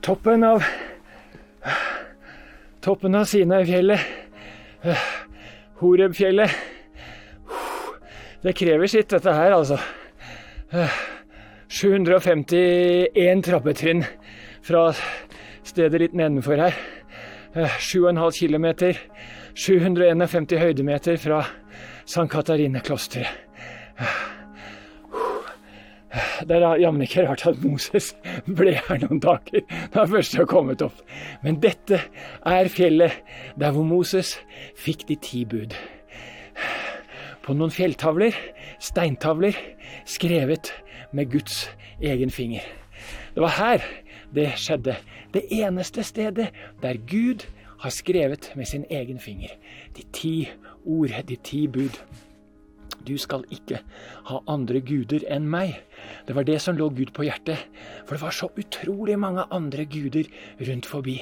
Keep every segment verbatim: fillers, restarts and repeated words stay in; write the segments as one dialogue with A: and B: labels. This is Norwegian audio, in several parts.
A: toppen av toppen av Sinai-fjellet, Horeb-fjellet. Det krever sitt, dette her, altså. sju hundre og femtien trappetrinn fra stedet litt nedenfor her. sju komma fem kilometer, sju hundre og femtien høydemeter fra Sankt Katarine-klosteret. Det er jammen ikke rart at Moses ble her noen dager da han først har kommet opp. Men dette er fjellet der hvor Moses fikk de ti bud. På noen fjelltavler, steintavler, skrevet med Guds egen finger. Det var her det skjedde. Det eneste stedet der Gud har skrevet med sin egen finger. De ti ord, de ti bud. Du skal ikke ha andre guder enn meg. Det var det som lå Gud på hjertet, for det var så utrolig mange andre guder rundt forbi.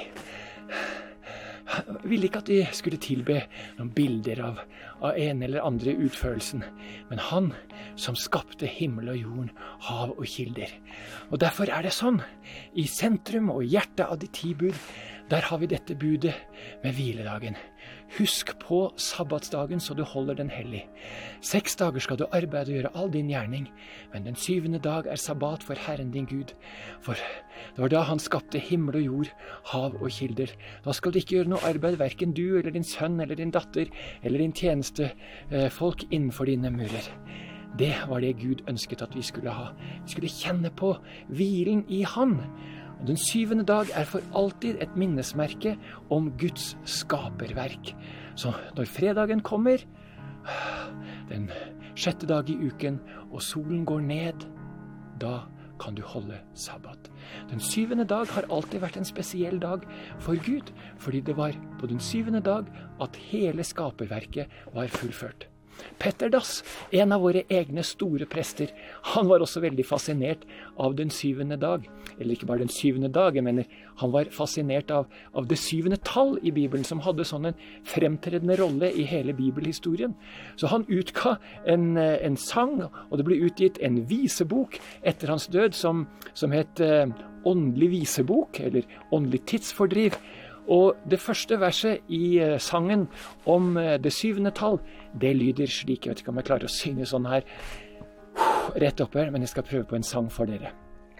A: Jeg ville ikke at de skulle tilbe noen bilder av, av en eller andre utførelsen, men han som skapte himmel og jorden, hav og kilder. Og derfor er det sånn, i sentrum og hjertet av de ti bud, der har vi dette budet med hviledagen. Husk på sabbatsdagen så du holder den hellig. Seks dager skal du arbeide og gjøre all din gjerning, men den syvende dag er sabbat for Herren din Gud. For det var da han skapte himmel og jord, hav og kilder. Da skal du ikke gjøre noe arbeid, hverken du eller din sønn eller din datter eller din tjenestefolk innenfor dine murer. Det var det Gud ønsket at vi skulle ha. Vi skulle kjenne på hvilen i han. Og den syvende dag er for alltid et minnesmerke om Guds skaperverk. Så når fredagen kommer, den sjette dag i uken, og solen går ned, da kan du holde sabbat. Den syvende dag har alltid vært en spesiell dag for Gud, fordi det var på den syvende dag at hele skaperverket var fullført. Petter Dass, en av våre egne store prester, han var også veldig fascinert av den syvende dag. Eller ikke bare den syvende dag, jeg mener, han var fascinert av, av det syvende tall i Bibelen, som hadde sånn en fremtredende rolle i hele bibelhistorien. Så han utga en, en sang, og det ble utgitt en visebok etter hans død, som, som het eh, Åndelig visebok, eller Åndelig tidsfordriv. Og det første verset i uh, sangen om uh, det syvende tall, det lyder slik. Jeg vet ikke om jeg klarer å synge sånn her uh, rett opp her, men jeg skal prøve på en sang for dere.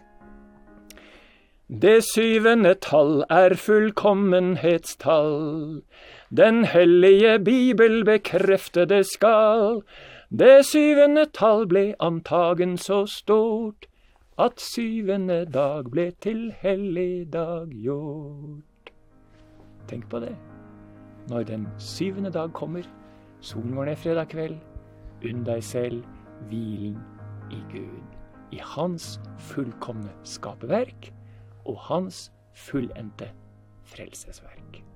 A: Det syvende tall er fullkommenhetstall. Den hellige Bibel bekrefter det skal. Det syvende tall ble antagen så stort, at syvende dag ble til hellig dag gjort. Tenk på det. Når den syvende dag kommer, solen går ned fredag kveld, unn deg selv hvilen i Gud, i hans fullkomne skaperverk og hans fullendte frelsesverk.